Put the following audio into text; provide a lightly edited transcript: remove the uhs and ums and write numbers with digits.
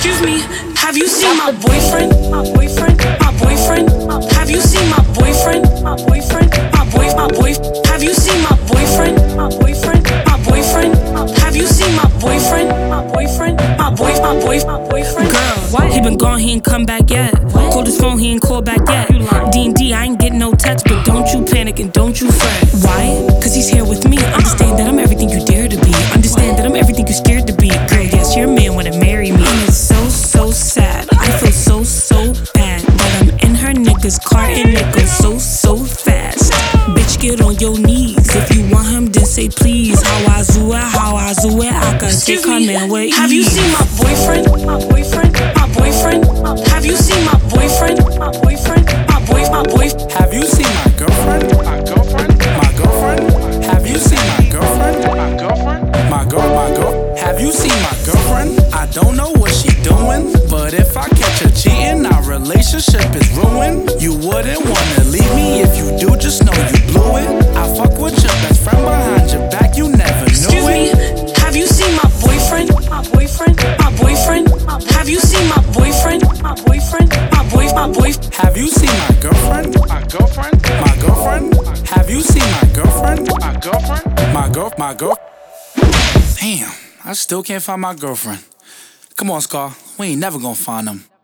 Excuse me, have you seen my boyfriend? My boyfriend, my boyfriend. Have you seen my boyfriend? My boyfriend, my boy. Have you seen my boyfriend? My boyfriend, my boyfriend. Have you seen my boyfriend? My boyfriend, my boyfriend. Girl, what? He been gone, he ain't come back yet. Called his phone, he ain't called back yet. D&D, I ain't getting no text, but don't you panic and don't you fret. Why? Cause he's here with me. Understand that I'm everything you dare to be. Understand that I'm everything you scared to be. Girl, yes, your man wanna marry me. And it's so sad. I feel so bad that I'm in her nigga's car and it goes so fast. Bitch, get on your knees. If you want him, then say please. How I do it, I can take her man with ease. Have you seen my boyfriend? My boyfriend, my boyfriend. Have you seen my boyfriend? My boyfriend, my boy. Have you seen my girlfriend? My girlfriend? My girlfriend? Have you seen my girlfriend? My girlfriend? My girl? Have you seen my girlfriend? I don't know what she doing, but if I catch her cheating, our relationship is ruined. You wouldn't wanna leave me. If you do, just know you blew it. I fuck with your best friend behind your back, you never knew Excuse it. me, have you seen my boyfriend? My boyfriend, my boyfriend. Have you seen my boyfriend? My boyfriend, my boy. Have you seen my girlfriend? My girlfriend? My girlfriend? Have you seen my girlfriend? My girlfriend? My girl? Damn, I still can't find my girlfriend. Come on, Scar, we ain't never gonna find them.